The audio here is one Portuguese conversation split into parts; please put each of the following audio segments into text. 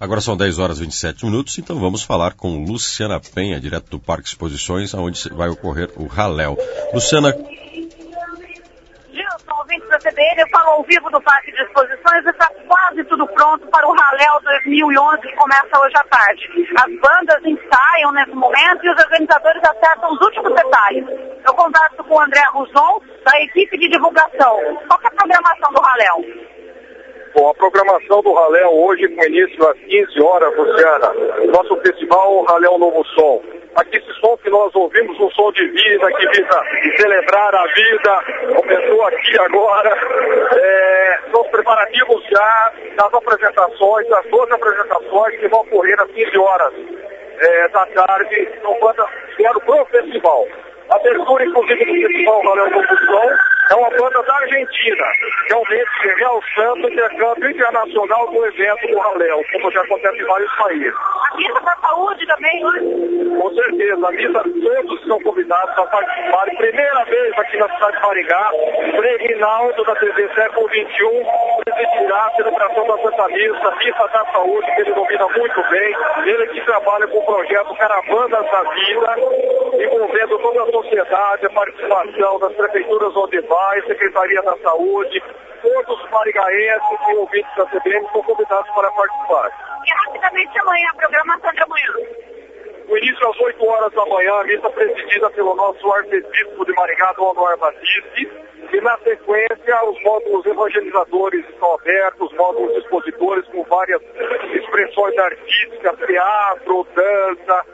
Agora são 10 horas e 27 minutos, então vamos falar com Luciana Penha, direto do Parque Exposições, onde vai ocorrer o Ralléu. Luciana... Gilson, ouvintes da CBN, eu falo ao vivo do Parque de Exposições e está quase tudo pronto para o Ralléu 2011, que começa hoje à tarde. As bandas ensaiam nesse momento e os organizadores acertam os últimos detalhes. Eu converso com o André Ruzon, da equipe de divulgação. Qual que é a programação do Ralléu? Bom, a programação do Ralléu hoje, com início às 15 horas, Luciana. Nosso festival Ralléu Novo Som. Aqui esse som que nós ouvimos, um som de vida, que visa celebrar a vida, começou aqui agora. São os preparativos já das apresentações, das 12 apresentações que vão ocorrer às 15 horas da tarde, são bandas que vieram para o festival. A abertura, inclusive, do festival Ralléu Novo Som é uma banda da Argentina, realmente realçando o intercâmbio internacional do evento do Ralléu, como já acontece em vários países. A missa da saúde também, né? Com certeza, a missa, todos são convidados a participar. Primeira vez aqui na cidade de Maringá, Frei Rinaldo, da TV Século XXI, presidirá a celebração da Santa Missa, Missa da Saúde, que ele domina muito bem. Ele que trabalha com o projeto Caravanas da Vida, envolvendo toda a sociedade, a participação das prefeituras onde vai, Secretaria da Saúde, todos os maringaenses e ouvintes da CBN são convidados para participar. E rapidamente amanhã, a programação de amanhã. O início às 8 horas da manhã, a missa presidida pelo nosso arcebispo de Maringá, Dom Anuar Batiste, e na sequência os módulos evangelizadores estão abertos, módulos expositores com várias expressões artísticas, teatro, dança,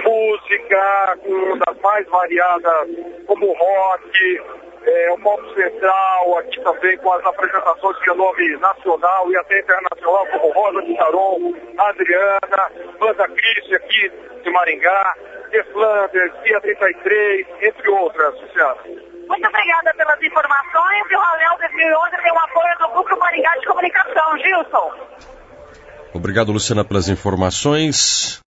música, com das mais variadas, como rock, o módulo central, aqui também com as apresentações de nome nacional e até internacional, como Rosa de Saron, Adriana, Banda Cristi aqui de Maringá, The Flanders, Dia 33, entre outras, Luciana. Muito obrigada pelas informações e o Ralléu 2011 tem o apoio do Grupo Maringá de Comunicação. Gilson. Obrigado, Luciana, pelas informações.